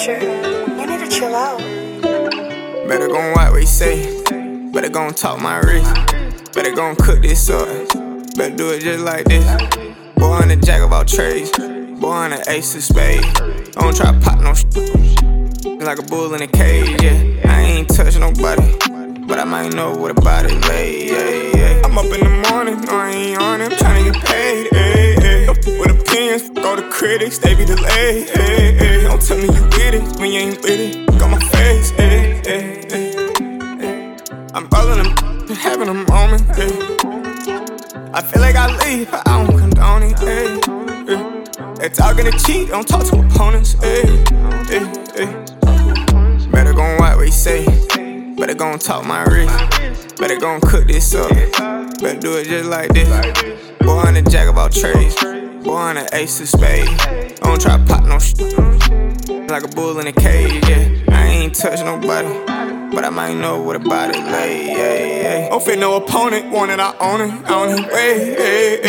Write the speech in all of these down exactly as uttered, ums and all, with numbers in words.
Pressure. You need to chill out. Better gon' watch what you say. Better gon' talk my wrist. Better gon' cook this up. Better do it just like this. Boy, I'm the jack of all trades. Boy, I'm the ace of spades. I don't try to pop no shit. Like a bull in a cage, yeah. I ain't touch nobody, but I might know what about it lay, yeah, yeah. I'm up in the morning, no I ain't on it, I'm tryna get paid, yeah, yeah. With opinions, go to critics, they be delayed, yeah, yeah. Don't tell me you with it, when you ain't with it, got my face, yeah, yeah, yeah, yeah. I'm rolling them, having a moment, yeah. I feel like I leave, but I don't condone it, yeah, yeah. They talking to cheat, don't talk to opponents, yeah, yeah, yeah. Better gon' watch what you say. Better gon' talk my wrist. Better gon' cook this up. Better do it just like this. Boy, I'm the jack of all trades. Boy, I'm the ace of spades. I don't try to pop no shit. Like a bull in a cage, yeah. I ain't touch nobody, but I might know what about it lay, yeah, yeah. Don't fit no opponent, want it, I own it. I don't even wait, yeah,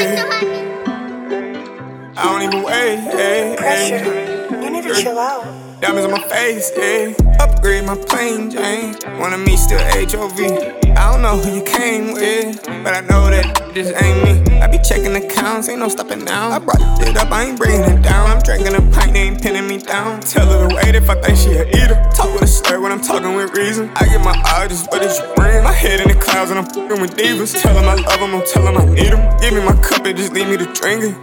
yeah. I don't even wait, yeah, Pressure. You need to chill out. Diamonds on my face, yeah. Upgrade my plain Jane. Wanna me still H O V. I don't know who you came with, but I know that this ain't me. I be checking accounts, ain't no stopping down. I brought it up, I ain't bringing it down. I'm drinking a pint, they ain't pinning me down. Tell her to wait if I think she a eater. Talk with a slur when I'm talking with reason. I get my eyes, what did you bring? My head in the clouds and I'm f***ing with divas. Tell them I love them, I'm tell them I need them. Give me my cup and just leave me to drink it,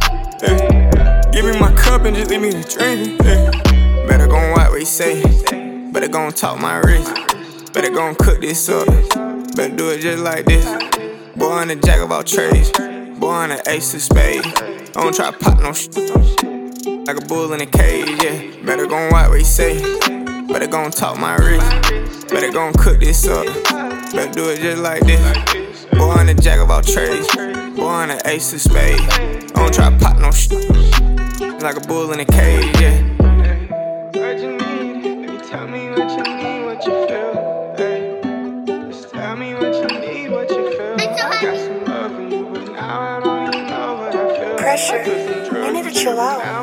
yeah. Give me my cup and just leave me to drink it, yeah. Better gon' watch what you say. Better gon' talk my wrist. Better gon' cook this up. Better do it just like this. Boy, I'm the jack of all trades. Boy, I'm the ace of spades. I don't try to pop no shit. Like a bull in a cage, yeah. Better gon' watch what you say. Better gon' talk my wrist. Better gon' cook this up. Better do it just like this. Boy, I'm the jack of all trades. Boy, I'm the ace of spades. I don't try to pop no shit. Like a bull in a cage, yeah. What you need, baby, tell me what you need, what you feel, hey. Just tell me what you need, what you feel. I got some love for you, but now I don't even know what I feel. Pressure. You need to chill out.